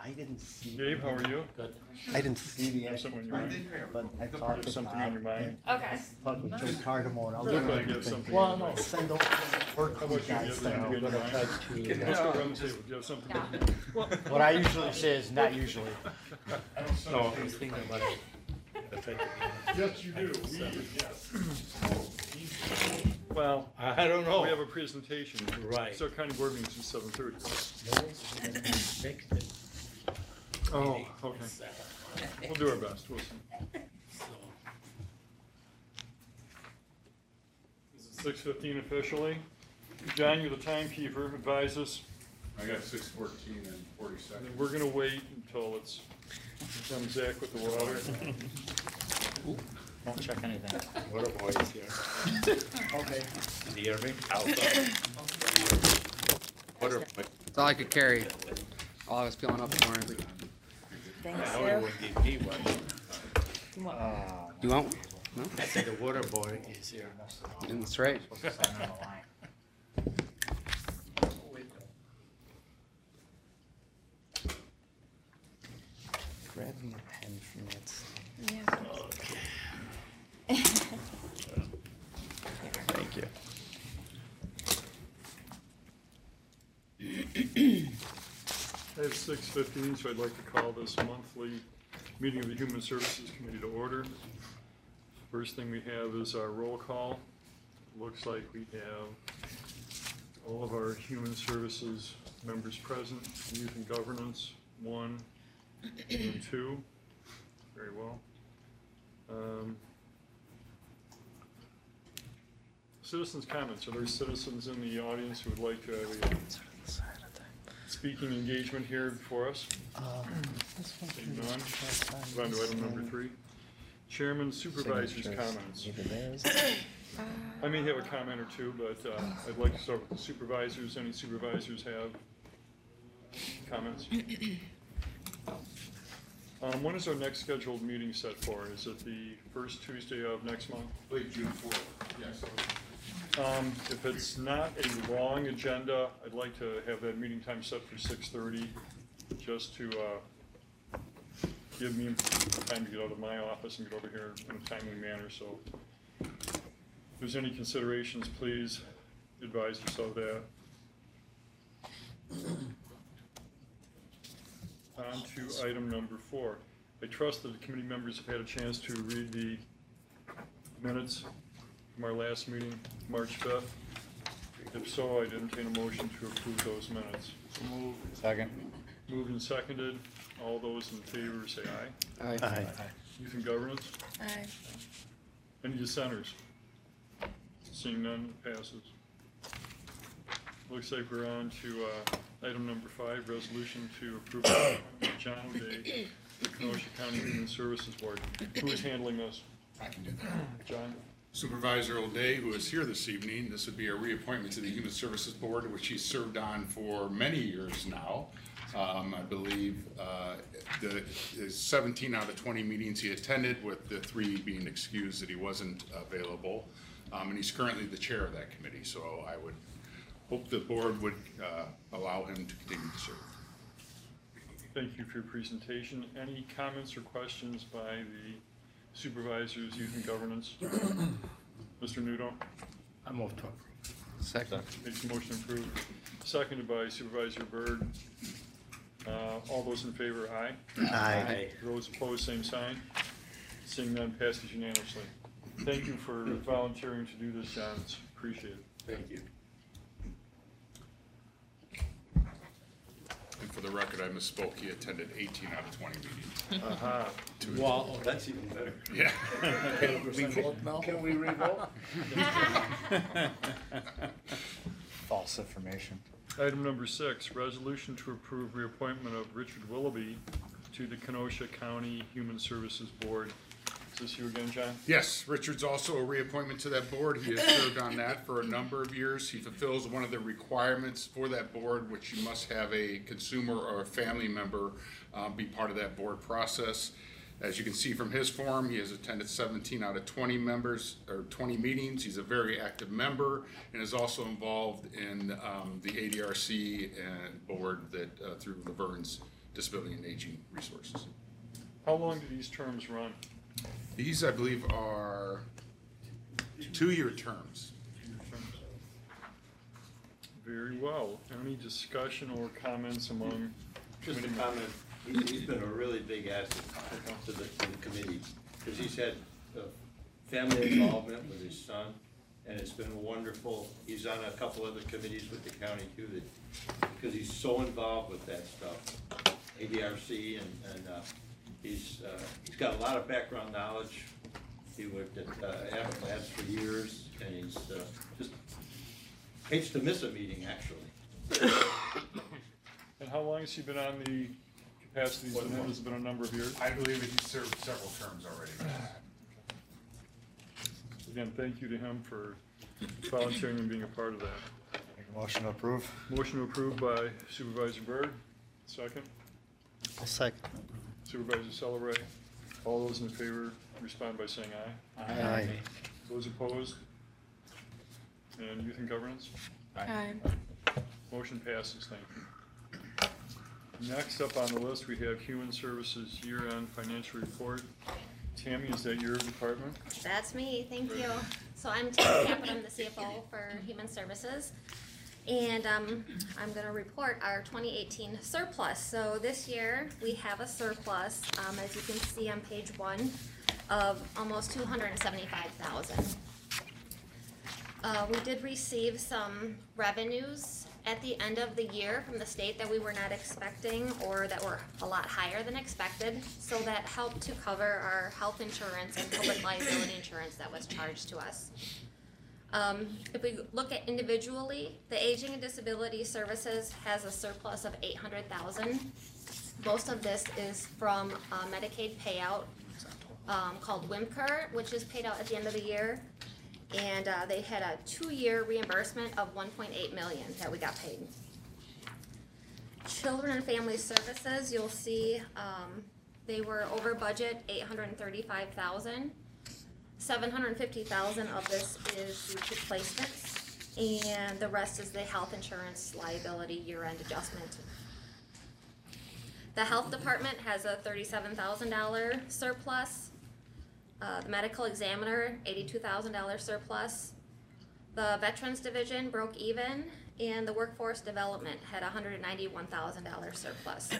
I didn't see. Dave, how are you? Good. I didn't see the Have something on your mind? but I You talked have to something Bob. on your mind? Okay. Talked with Joe Cardamone. I'll Look do like you have everything. something. Well, on your no. mind. Send over the work How you about you? You have guys something sent on over. your mind? Try to, Let's go around the table. Do you have something? Yeah. what I usually say is not usually. No. I was thinking about it. Yes, you do. We do, yes. Well, I don't know. we have a presentation. Right. So county board meeting's at 7:30. Fixed it. Oh, okay. We'll do our best. We'll see. This is 6:15 officially. John, you're the timekeeper. Advise us. I got 6:14 and 40 And seconds. then we're gonna wait until it's done Zach with the water. Don't check anything. What a boy is here. Okay. Is he Irving? What are, That's all I could carry. All I was feeling up for. Thanks, I know he would give me one. You want? No? I said the water boy is here. That's right. Grab me a pen from that. Yeah. Thank you. It's 6:15, so I'd like to call this monthly meeting of the Human Services Committee to order. First thing we have is our roll call. Looks like we have all of our Human Services members present. Youth and Governance, 1 and 2. Very well. Citizens' comments. Are there citizens in the audience who would like to have a speaking engagement here before us? Seeing none. Move on to item number 3. Chairman Supervisor's comments. I may have a comment or two, but I'd like to start with the supervisors. Any supervisors have comments? When is our next scheduled meeting set for? Is it the first Tuesday of next month? late June 4th? Yes. If it's not a long agenda, I'd like to have that meeting time set for 6:30, just to give me time to get out of my office and get over here in a timely manner. So if there's any considerations, please advise us of that. On to item number 4. I trust that the committee members have had a chance to read the minutes from our last meeting, March 5th. If so, I'd entertain a motion to approve those minutes. Second. Moved and seconded. All those in favor say aye. Aye. Youth and Governance? Aye. Any dissenters? Seeing none, passes. Looks like we're on to item number 5, resolution to approve John O'Day, the Kenosha County Human Services Board. Who is handling this? I can do that. John? Supervisor O'Day, who is here this evening, this would be a reappointment to the Human Services Board, which he's served on for many years now. I believe the 17 out of 20 meetings he attended, with the 3 being excused that he wasn't available. And he's currently the chair of that committee, so I would hope the board would allow him to continue to serve. Thank you for your presentation. Any comments or questions by the supervisors, youth and governance? Mr. Nudo I move to approve. Second. makes a motion approved. Seconded by Supervisor Byrd. All those in favor, aye. Aye. Those opposed, same sign. Seeing none, passes unanimously. Thank you for volunteering to do this, John. It's appreciated. Thank you. And for the record, I misspoke. He attended 18 out of 20 meetings. Aha. Wow, that's even better. Yeah. Can we revote? False information. Item number 6, resolution to approve reappointment of Richard Willoughby to the Kenosha County Human Services Board. Is this you again, John? Yes, Richard's also a reappointment to that board. He has served on that for a number of years. He fulfills one of the requirements for that board, which you must have a consumer or a family member be part of that board process. As you can see from his form, he has attended 17 out of 20 members or 20 meetings. He's a very active member and is also involved in the ADRC and board that through Laverne's Disability and Aging Resources. How long do these terms run? These, I believe, are 2-year terms. Very well. Any discussion or comments among Just a committee comment, he's been a really big asset to the committee, because he's had family involvement with his son, and it's been wonderful. He's on a couple other committees with the county too, because he's so involved with that stuff, ADRC, and he's got a lot of background knowledge. He worked at Abbott Labs for years, and he's just hates to miss a meeting, actually. And how long has he been on the capacity he's been in? Has it been a number of years? I believe that he's served several terms already. Again, thank you to him for volunteering and being a part of that. Make a motion to approve. Motion approved by Supervisor Byrd. Second. I'll second. Supervisor Celebrate. All those in favor respond by saying aye. Aye. Those opposed? And Youth and Governance? Aye. Motion passes, thank you. Next up on the list, we have Human Services Year-End Financial Report. Tammy, is that your department? That's me, thank you. So I'm Tammy Caput, I'm the CFO for Human Services. And I'm gonna report our 2018 surplus. So this year, we have a surplus, as you can see on page 1, of almost $275,000. We did receive some revenues at the end of the year from the state that we were not expecting, or that were a lot higher than expected. So that helped to cover our health insurance and public liability insurance that was charged to us. If we look at individually, the Aging and Disability Services has a surplus of $800,000. Most of this is from a Medicaid payout called WIMCR, which is paid out at the end of the year. And they had a 2-year reimbursement of $1.8 million that we got paid. Children and Family Services, you'll see they were over budget, $835,000. $750,000 of this is due to placements, and the rest is the health insurance liability year-end adjustment. The Health Department has a $37,000 surplus. The Medical Examiner, $82,000 surplus. The Veterans Division broke even, and the Workforce Development had a $191,000 surplus.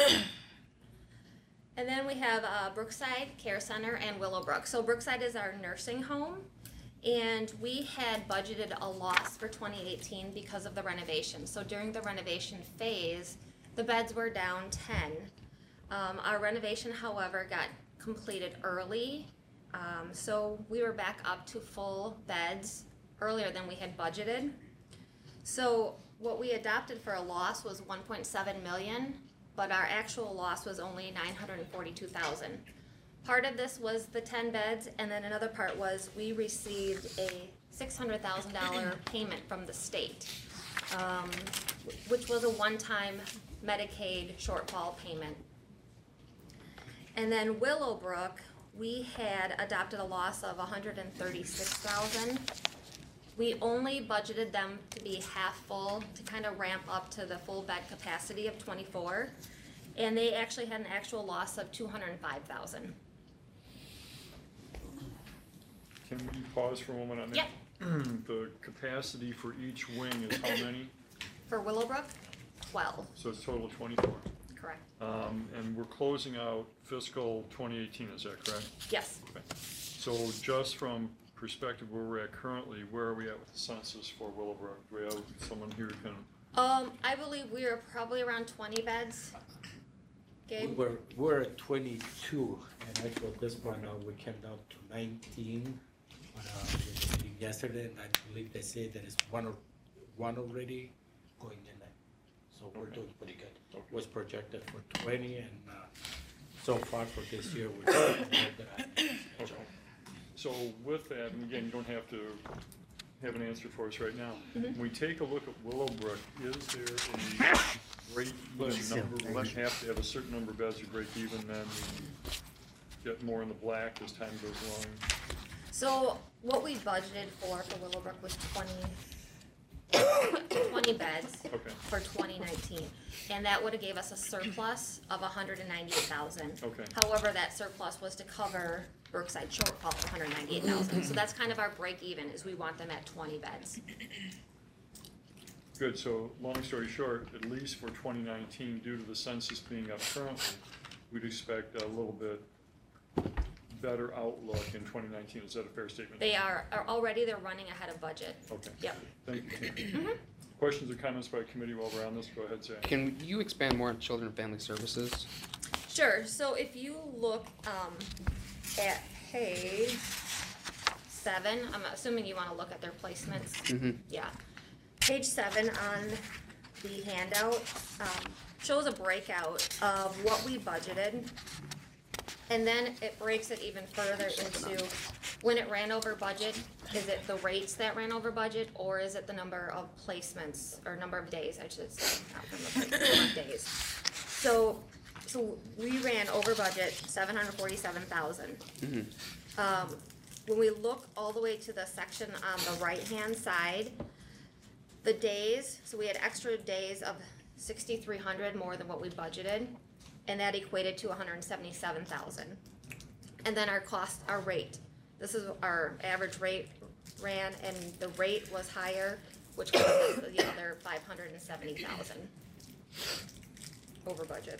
And then we have Brookside Care Center and Willowbrook. So Brookside is our nursing home, and we had budgeted a loss for 2018 because of the renovation. So during the renovation phase, the beds were down 10. Our renovation, however, got completed early, so we were back up to full beds earlier than we had budgeted. So what we adopted for a loss was $1.7 million. But our actual loss was only $942,000. Part of this was the 10 beds, and then another part was we received a $600,000 payment from the state, which was a one-time Medicaid shortfall payment. And then Willowbrook, we had adopted a loss of $136,000. We only budgeted them to be half full to kind of ramp up to the full bed capacity of 24, and they actually had an actual loss of $205,000. Can we pause for a moment on that? Yep. The capacity for each wing is how many? For Willowbrook, 12, So it's total 24. correct? And we're closing out fiscal 2018, is that correct? Yes. Okay. So just from perspective where we're at currently, where are we at with the census for Willowbrook? Do we have someone here who can? I believe we are probably around 20 beds. Gabe? We're at 22, and actually at this point now we came down to 19 yesterday, and I believe they say there is one already going in there. So we're doing pretty good. It was projected for 20, and so far for this year we're doing Okay. So with that, and again, you don't have to have an answer for us right now. When we take a look at Willowbrook, is there a break even number? Where we have to have a certain number of beds to break even, then we get more in the black as time goes along? So what we budgeted for Willowbrook was 20 beds Okay, for 2019, and that would have gave us a surplus of 198,000. okay. However, that surplus was to cover Brookside shortfall of 198,000. So that's kind of our break even, is we want them at 20 beds. Good, so long story short, at least for 2019, due to the census being up currently, we'd expect a little bit better outlook in 2019. Is that a fair statement? They're running ahead of budget. Okay. Yep. Thank you. Questions or comments by committee while we're on this? Go ahead, Zach. Can you expand more on children and family services? Sure, so if you look, at page 7, I'm assuming you wanna look at their placements. Mm-hmm. Yeah. Page 7 on the handout, shows a breakout of what we budgeted. And then it breaks it even further into when it ran over budget, is it the rates that ran over budget, or is it the number of placements, or number of days, I should say, not number of days. So we ran over budget 747,000. Mm-hmm. When we look all the way to the section on the right-hand side, the days, so we had extra days of 6,300 more than what we budgeted, and that equated to 177,000. And then our cost, our rate, this is our average rate ran, and the rate was higher, which was the other 570,000 over budget.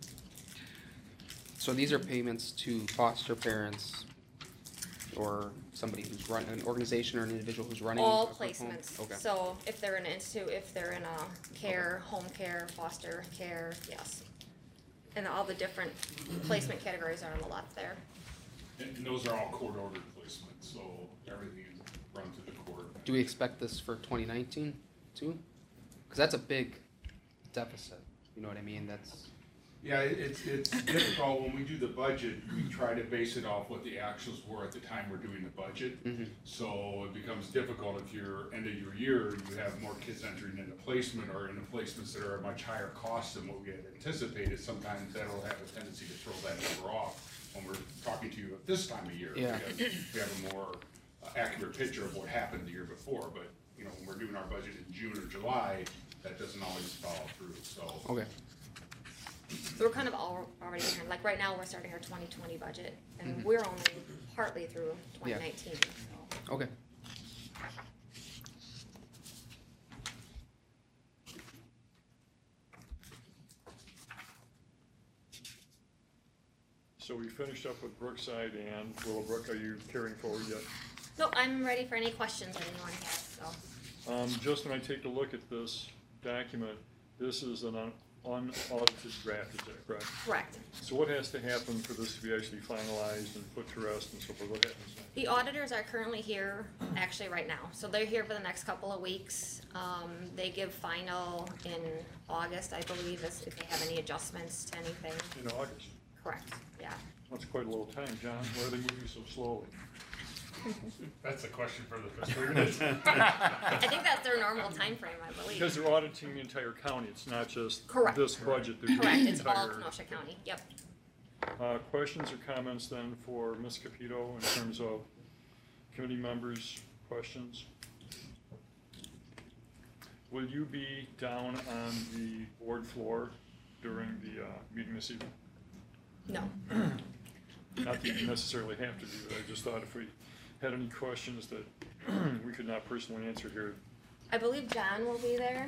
So these are payments to foster parents or somebody who's running, an organization or an individual who's running? All a group home? placements. Okay. So if they're in an institute, if they're in a care, home care, foster care, yes. And all the different placement categories are on the left there. And those are all court-ordered placements, so everything is run through the court. Do we expect this for 2019 too? Because that's a big deficit, you know what I mean? That's, Yeah, it's difficult, when we do the budget, we try to base it off what the actuals were at the time we're doing the budget. Mhm. So it becomes difficult if you're, end of your year, you have more kids entering into placement or into placements that are a much higher cost than what we had anticipated. Sometimes that'll have a tendency to throw that number off when we're talking to you at this time of year. Yeah. Because we have a more accurate picture of what happened the year before, but, you know, when we're doing our budget in June or July, that doesn't always follow through, so. okay. So we're kind of already behind. Like right now, we're starting our 2020 budget, and we're only partly through 2019. So. Okay. So we finished up with Brookside and Willowbrook. Are you carrying forward yet? No, I'm ready for any questions that anyone has. So. Just when I take a look at this document, this is an unaudited draft, is that correct? Correct. So what has to happen for this to be actually finalized and put to rest and so forth? What happens next? The auditors are currently here, actually right now. So they're here for the next couple of weeks. They give final in August, I believe, if they have any adjustments to anything. In August. Correct, yeah. That's quite a little time, John. Why are they moving so slowly? That's a question for the fiscal year. I think that's their normal time frame, I believe. Because they're auditing the entire county. It's not just Correct. this budget. They're doing Correct, the it's all entire- Kenosha County, yep. Questions or comments then for Ms. Capito in terms of committee members' questions? Will you be down on the board floor during the meeting this evening? No. Not that you necessarily have to be, but I just thought if we had any questions that we could not personally answer here. I believe John will be there.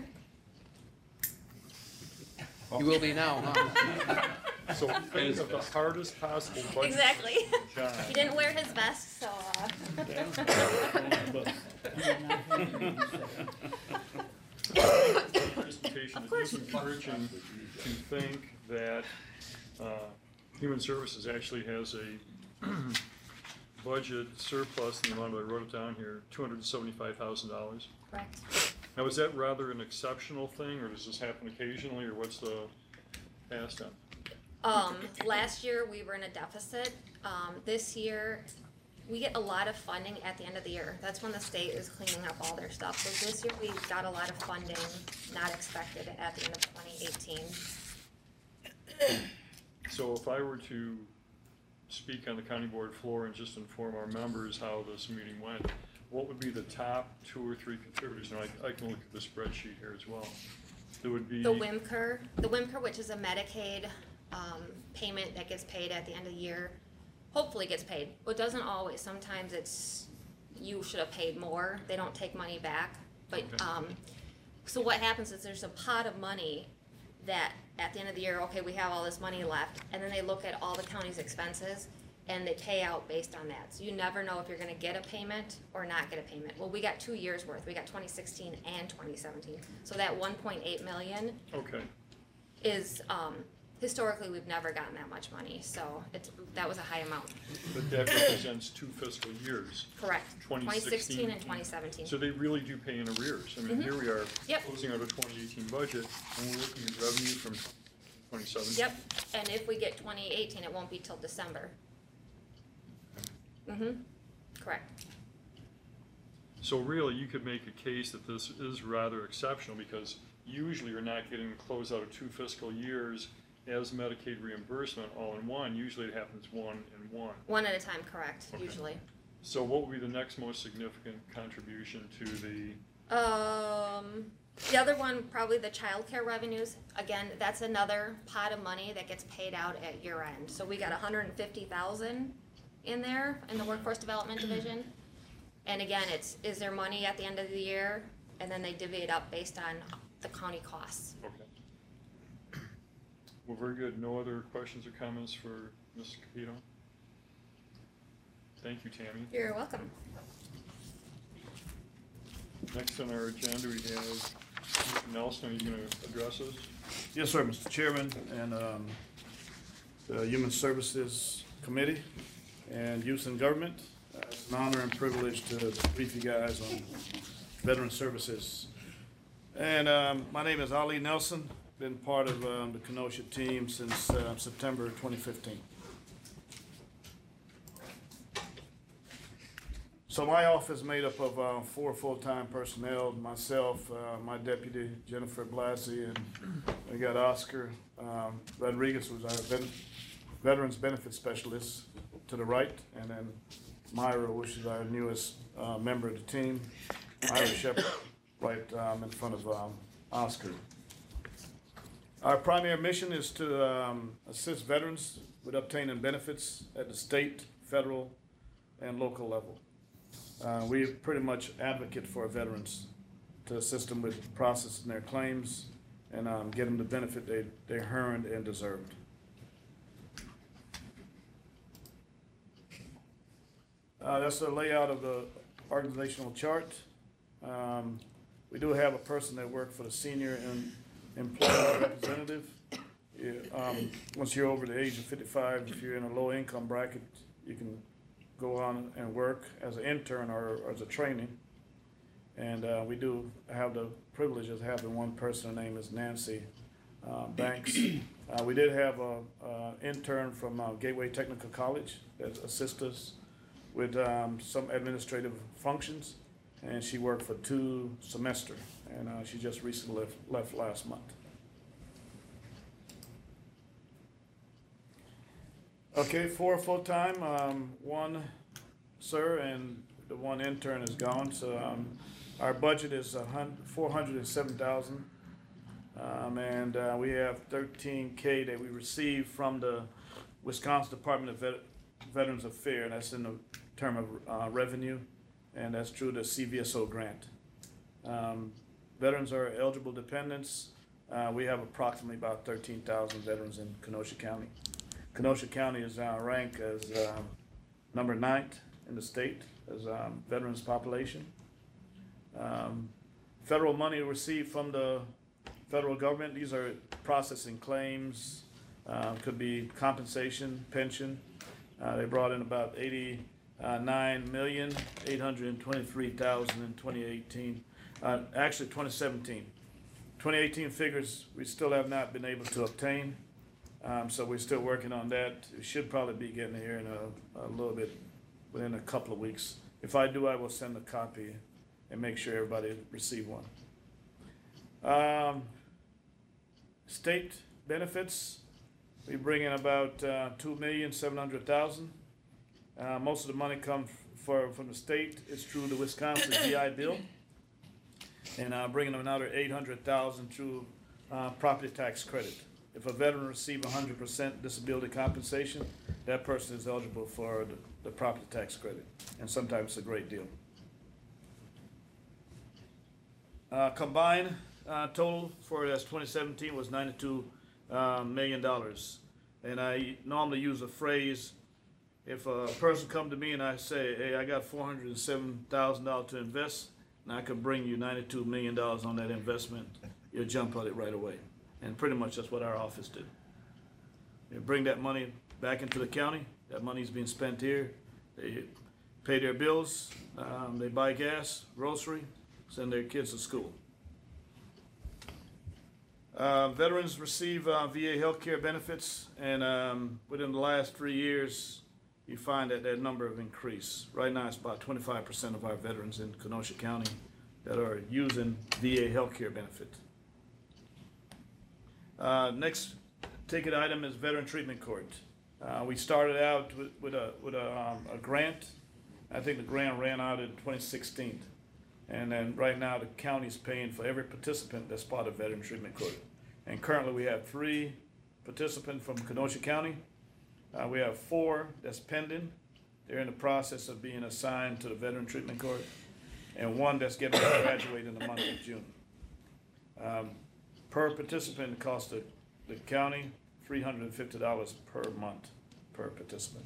You will be now, huh? So think of the hardest possible budget. Exactly. John. He didn't wear his vest, so, Presentation, it is encouraging to think that Human Services actually has a budget surplus in the amount, I wrote it down here, $275,000. correct. Now, is that rather an exceptional thing, or does this happen occasionally, or what's the past on? Last year, we were in a deficit. This year, we get a lot of funding at the end of the year. That's when the state is cleaning up all their stuff. So this year, we got a lot of funding not expected at the end of 2018. So if I were to speak on the county board floor and just inform our members how this meeting went, what would be the top 2 or 3 contributors? And I can look at the spreadsheet here as well. There would be. The WIMCR, which is a Medicaid payment that gets paid at the end of the year, hopefully gets paid. Well, it doesn't always. Sometimes it's, you should have paid more. They don't take money back. But, so what happens is there's a pot of money that at the end of the year, okay, we have all this money left, and then they look at all the county's expenses, and they pay out based on that. So you never know if you're gonna get a payment or not get a payment. Well, we got 2 years worth. We got 2016 and 2017. So that 1.8 million Okay, is, historically, we've never gotten that much money, so that was a high amount. but that represents 2 fiscal years. Correct. 2016 and 2017. So they really do pay in arrears. I mean, here we are Yep. closing out a 2018 budget, and we're looking at revenue from 2017. Yep, and if we get 2018, it won't be till December. Correct. So really, you could make a case that this is rather exceptional, because usually you're not getting the closeout of 2 fiscal years as Medicaid reimbursement all in one. Usually it happens 1 and 1. One at a time, correct, Okay. usually. So what would be the next most significant contribution to the, The other one, probably the childcare revenues. Again, that's another pot of money that gets paid out at year end. So we got 150,000 in there in the Workforce Development Division. And again, it's, is there money at the end of the year? And then they divvy it up based on the county costs. okay. Well, very good. No other questions or comments for Ms. Capito? Thank you, Tammy. You're welcome. Next on our agenda, we have Mr. Nelson. Are you going to address us? Yes, sir, Mr. Chairman, and the Human Services Committee and Youth and Government. It's an honor and privilege to brief you guys on veteran services. And my name is Ali Nelson, been part of the Kenosha team since September 2015. So my office is made up of 4 full-time personnel, myself, my deputy, Jennifer Blassie, and we got Oscar Rodriguez, who's our Veterans Benefits Specialist to the right, and then Myra, which is our newest member of the team, Myra Shepard, right in front of Oscar. Our primary mission is to assist veterans with obtaining benefits at the state, federal, and local level. We pretty much advocate for veterans to assist them with processing their claims and get them the benefit they earned and deserved. That's the layout of the organizational chart. We do have a person that works for the senior and employee representative. Once you're over the age of 55, if you're in a low income bracket, you can go on and work as an intern or as a trainee. And we do have the privilege of having one person, her name is Nancy Banks. We did have an intern from Gateway Technical College that assists us with some administrative functions, and she worked for 2 semesters, and she just recently left last month. Okay, 4 full-time, 1 sir, and the 1 intern is gone. So our budget is $407,000, and we have $13K that we received from the Wisconsin Department of Veterans Affairs. That's in the term of revenue, and that's through the CVSO grant. Veterans are eligible dependents. We have approximately about 13,000 veterans in Kenosha County. Kenosha County is ranked as number 9th in the state as veterans population. Federal money received from the federal government, these are processing claims, could be compensation, pension. They brought in about $89,823,000 in 2018. Actually 2017. 2018 figures we still have not been able to obtain. So we're still working on that. We should probably be getting here in a little bit, within a couple of weeks. If I do, I will send a copy and make sure everybody receive one. State benefits, we bring in about $2,700,000. Most of the money comes from the state is through the Wisconsin GI Bill. And bringing them another 800,000 through property tax credit. If a veteran receives 100% disability compensation, that person is eligible for the property tax credit. And sometimes it's a great deal. Combined total for this 2017 was $92 million. And I normally use a phrase, if a person come to me and I say, hey, I got $407,000 to invest, and I can bring you $92 million on that investment, you'll jump at it right away. And pretty much that's what our office did. You bring that money back into the county, that money's being spent here, they pay their bills, they buy gas, grocery, send their kids to school. Veterans receive VA healthcare benefits, and within the last 3 years, you find that number have increased. Right now, it's about 25% of our veterans in Kenosha County that are using VA healthcare benefit. Next ticket item is Veteran Treatment Court. We started out with a grant. I think the grant ran out in 2016. And then right now the county's paying for every participant that's part of Veteran Treatment Court. And currently we have 3 participants from Kenosha County. We have 4 that's pending. They're in the process of being assigned to the Veteran Treatment Court. And 1 that's getting ready to graduate in the month of June. Per participant, it costs the county $350 per month per participant.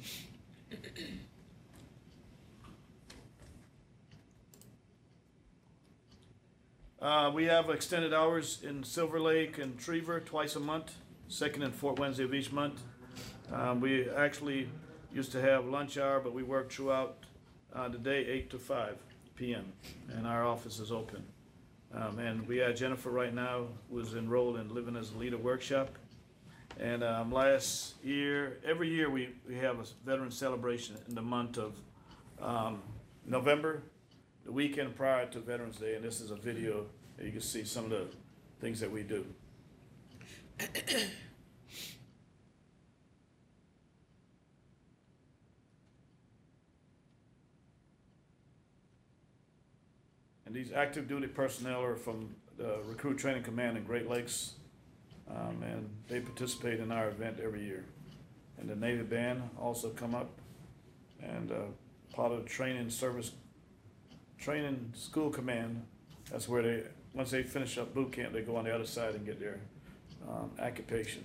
We have extended hours in Silver Lake and Trevor twice a month, second and fourth Wednesday of each month. We actually used to have lunch hour, but we work throughout the day, 8 to 5 p.m., and our office is open. And we have Jennifer right now, who is enrolled in Living as a Leader workshop. And last year, every year we have a veteran celebration in the month of November, the weekend prior to Veterans Day, and this is a video that you can see some of the things that we do. And these active duty personnel are from the Recruit Training Command in Great Lakes, and they participate in our event every year. And the Navy Band also come up, and part of the training school command, that's where they, once they finish up boot camp, they go on the other side and get their occupation.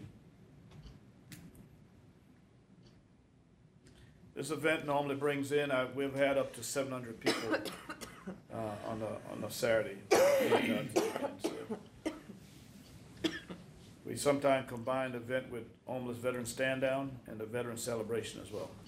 This event normally brings in, we've had up to 700 people on a Saturday. We sometimes combine the event with Homeless Veteran Stand Down and the Veteran Celebration as well.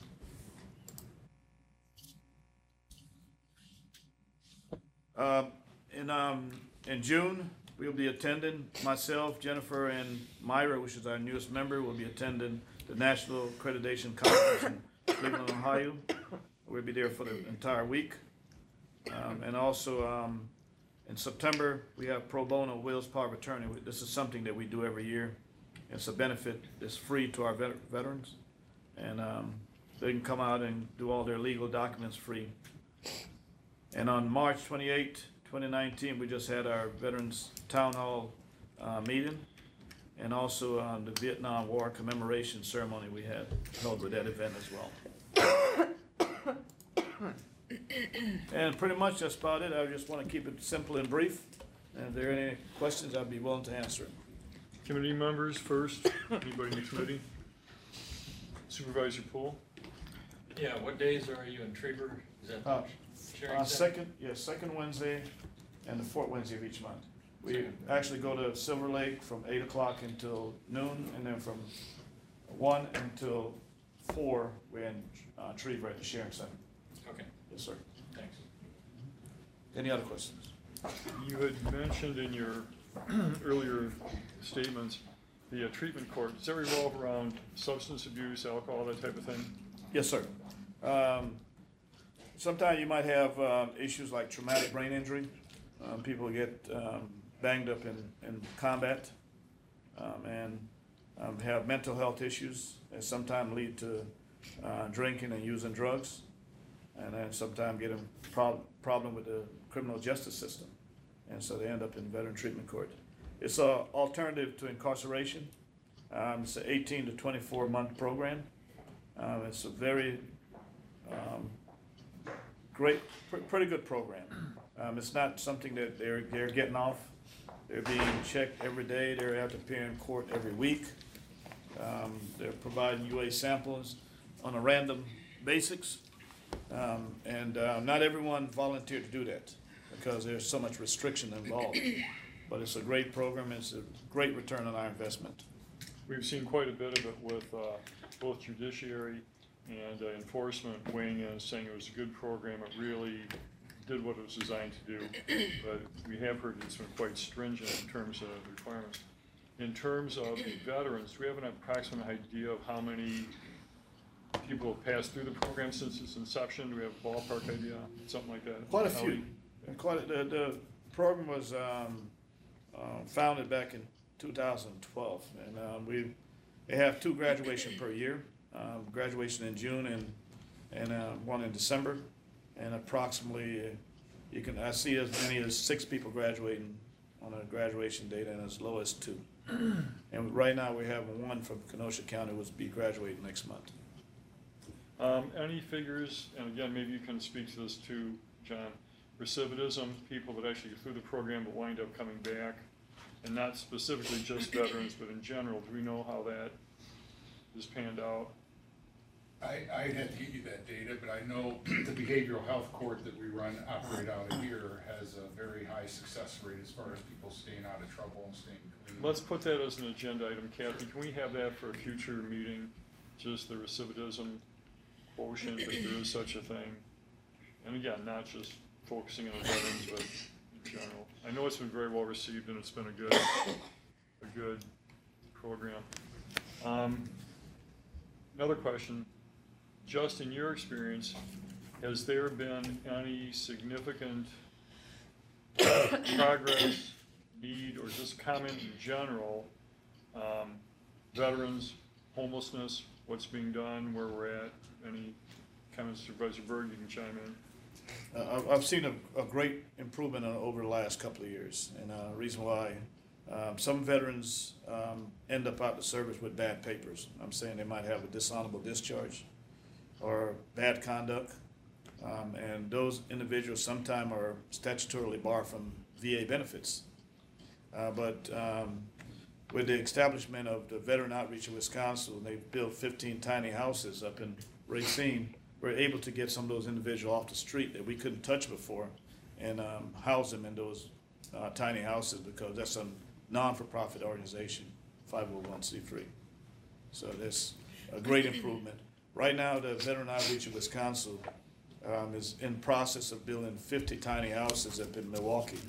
In June, we'll be attending, myself, Jennifer, and Myra, which is our newest member, will be attending the National Accreditation Conference in Cleveland, Ohio. We'll be there for the entire week. And also in September, we have Pro Bono Wills Power of Attorney. This is something that we do every year. It's a benefit. It's free to our veterans. And they can come out and do all their legal documents free. And on March 28, 2019, we just had our Veterans Town Hall meeting. And also the Vietnam War commemoration ceremony we had held with that event as well. And pretty much that's about it. I just want to keep it simple and brief. And if there are any questions, I'd be willing to answer them. Committee members first. Anybody in the committee? Supervisor Poole? Yeah, what days are you in Trevor? Is that sharing second Wednesday and the fourth Wednesday of each month. We actually go to Silver Lake from 8 o'clock until noon, and then from 1 until 4, we're in Trevor at the Sharing Center. Okay. Yes, sir. Thanks. Any other questions? You had mentioned in your earlier statements the treatment court. Does that revolve around substance abuse, alcohol, that type of thing? Yes, sir. Sometimes you might have issues like traumatic brain injury. People get banged up in combat and have mental health issues that sometimes lead to drinking and using drugs. and then sometimes get a problem with the criminal justice system, and so they end up in veteran treatment court. It's an alternative to incarceration. It's an 18 to 24 month program. It's a very great, pretty good program. It's not something that they're getting off. They're being checked every day. They have to appear in court every week. They're providing UA samples on a random basis. Not everyone volunteered to do that because there's so much restriction involved. But it's a great program. It's a great return on our investment. We've seen quite a bit of it with both judiciary and enforcement weighing in and saying it was a good program. It really did what it was designed to do. But we have heard it's been quite stringent in terms of requirements. In terms of veterans, do we have an approximate idea of how many people have passed through the program since its inception? Do we have a ballpark idea, something like that? Quite a few. The program was founded back in 2012, and they have 2 graduation per year, graduation in June and one in December, and approximately I see as many as 6 people graduating on a graduation date and as low as 2. And right now we have 1 from Kenosha County who will be graduating next month. Any figures, and again, maybe you can speak to this too, John, recidivism, people that actually get through the program but wind up coming back, and not specifically just veterans, but in general, do we know how that is panned out? I'd have to get you that data, but I know the behavioral health court that we operate out of here has a very high success rate as far as people staying out of trouble and staying clean. Let's put that as an agenda item, Kathy. Can we have that for a future meeting, just the recidivism quotient, if there is such a thing? And again, not just focusing on veterans, but in general. I know it's been very well received and it's been a good program. Another question, just in your experience, has there been any significant progress, need, or just comment in general, veterans, homelessness, what's being done, where we're at? Any comments, Supervisor Berg, you can chime in. I've seen a great improvement over the last couple of years, and the reason why some veterans end up out of service with bad papers. I'm saying they might have a dishonorable discharge or bad conduct, and those individuals sometimes are statutorily barred from VA benefits. But with the establishment of the Veteran Outreach of Wisconsin, they built 15 tiny houses up in Racine. We're able to get some of those individuals off the street that we couldn't touch before and house them in those tiny houses because that's a non-for-profit organization, 501c3. So that's a great improvement. Right now, the Veteran Outreach of Wisconsin is in process of building 50 tiny houses up in Milwaukee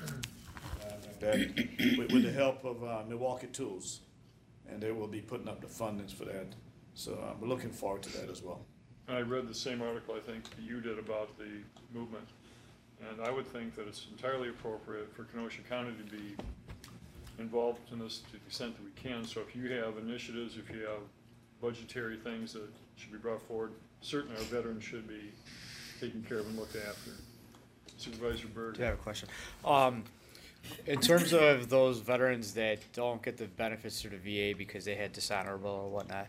with the help of Milwaukee Tools, and they will be putting up the fundings for that. So we're looking forward to that as well. I read the same article, I think, that you did about the movement, and I would think that it's entirely appropriate for Kenosha County to be involved in this to the extent that we can. So if you have initiatives, if you have budgetary things that should be brought forward, certainly our veterans should be taken care of and looked after. Supervisor Berg. Do you have a question? In terms of those veterans that don't get the benefits through the VA because they had dishonorable or whatnot,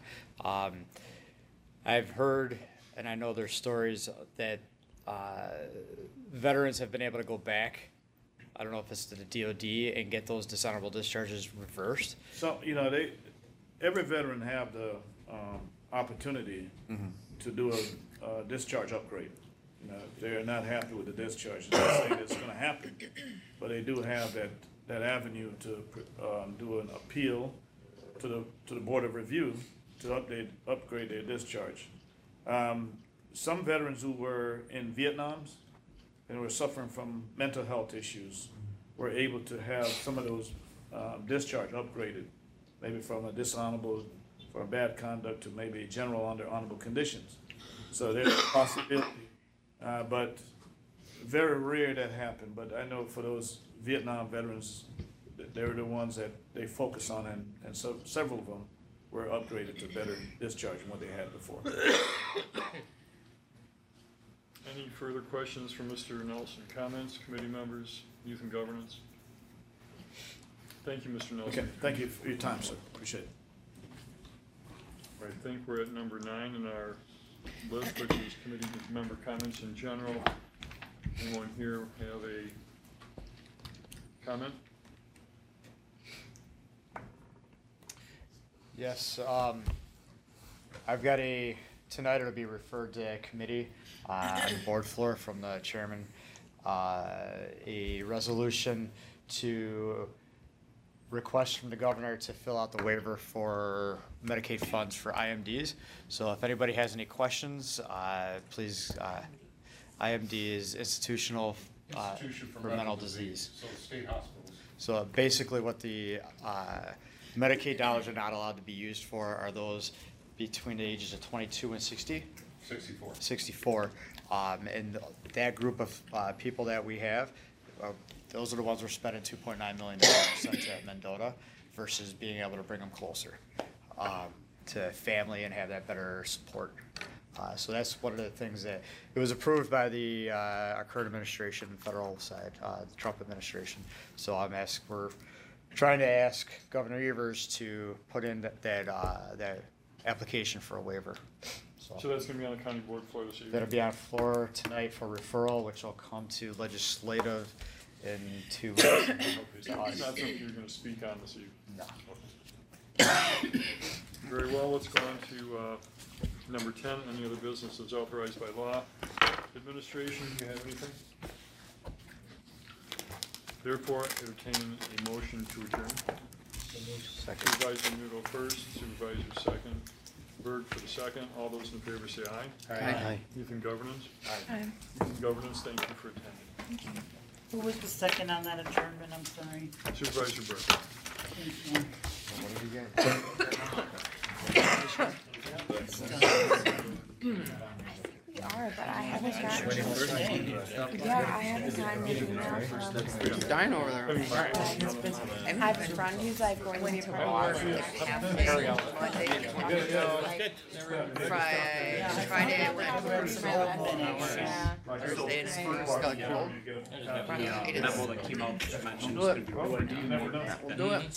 I've heard, and I know there's stories that veterans have been able to go back, I don't know if it's to the DOD, and get those dishonorable discharges reversed. So, every veteran have the opportunity to do a discharge upgrade. If they're not happy with the discharge, I'm not saying it's going to happen, but they do have that avenue to do an appeal to the Board of Review to upgrade their discharge. Some veterans who were in Vietnam and were suffering from mental health issues were able to have some of those discharge upgraded, maybe from a dishonorable for bad conduct to maybe general under honorable conditions. So there's a possibility, but very rare that happened. But I know for those Vietnam veterans, they're the ones that they focus on, and so several of them were upgraded to better discharge than what they had before. Any further questions from Mr. Nelson? Comments, committee members, youth and governance? Thank you, Mr. Nelson. Okay, thank you for your time, sir. Appreciate it. I think we're at number 9 in our list, which is committee member comments in general. Anyone here have a comment? Yes, I've got tonight it'll be referred to committee on the board floor from the chairman, a resolution to request from the governor to fill out the waiver for Medicaid funds for IMDs. So if anybody has any questions, please, IMD is institutional Institution for mental disease. So state hospitals. So basically what the Medicaid dollars are not allowed to be used for are those between the ages of 22 and 60? 64. 64. And that group of people that we have, those are the ones we're spending $2.9 million since at Mendota versus being able to bring them closer to family and have that better support. So that's one of the things that, it was approved by our current administration, federal side, the Trump administration. So we're trying to ask Governor Evers to put in that application for a waiver. So that's going to be on the county board floor this evening? That'll be on floor tonight for referral, which will come to legislative in 2 weeks. Okay, so it's not something you're going to speak on this evening? No. Very well, let's go on to number 10, any other business that's authorized by law. Administration, do you have anything? Therefore, entertain a motion to adjourn. Supervisor Newell first, Supervisor second, Berg for the second. All those in favor say aye. Aye. Youth and governance? Aye. Youth and governance, thank you for attending. Who was the second on that adjournment? I'm sorry. Supervisor Berg. We are, but I haven't gotten. Yeah, I haven't gotten an email from. He's dying over there. I have a friend who's like going to Friday I went for my Yeah. Thursday it's Got like cold. We'll do it.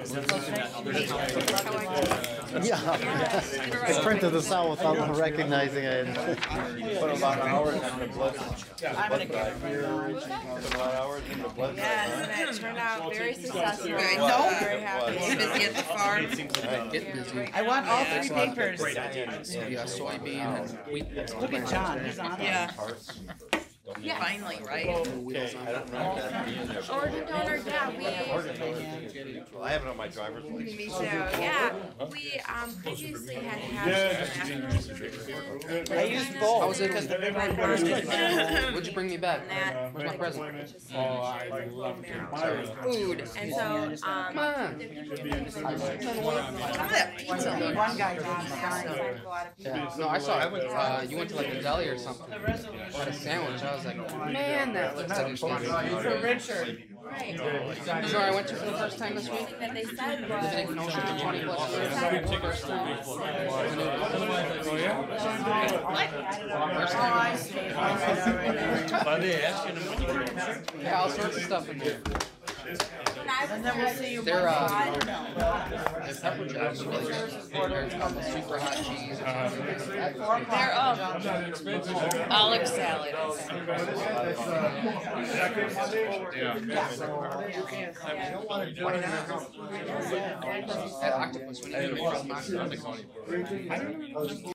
Yeah. They printed this out without recognizing it. Put a lot of hours in the blood. I'm gonna get it right now. Put a lot of hours in the blood. Yes, and it turned out very successful. No. I'm very happy. Busy at the farm. Get busy. I want all 3 papers. Yeah, soybean and wheat. Look at John, he's on it. Yeah. Yes. Finally, right? Organ donor, yeah, I have it on my driver's license. me too, yeah. We, previously had I used both. How was it? What'd What'd you bring me back? Where's my present? I love food, and so, Come on. One guy got No, I saw it. You went to like a deli or something. Had a sandwich. I was like, man, that looks delicious. For Richard. right. You know where I went to for the first time this week? That they said was, Visiting Kenosha for 20 plus years. First time. First time. Yeah, all sorts of stuff in there. And then we'll see you. They're pepper jacks are really good. It's called the super hot cheese. they're, olive salad. That octopus, when you get it, it's not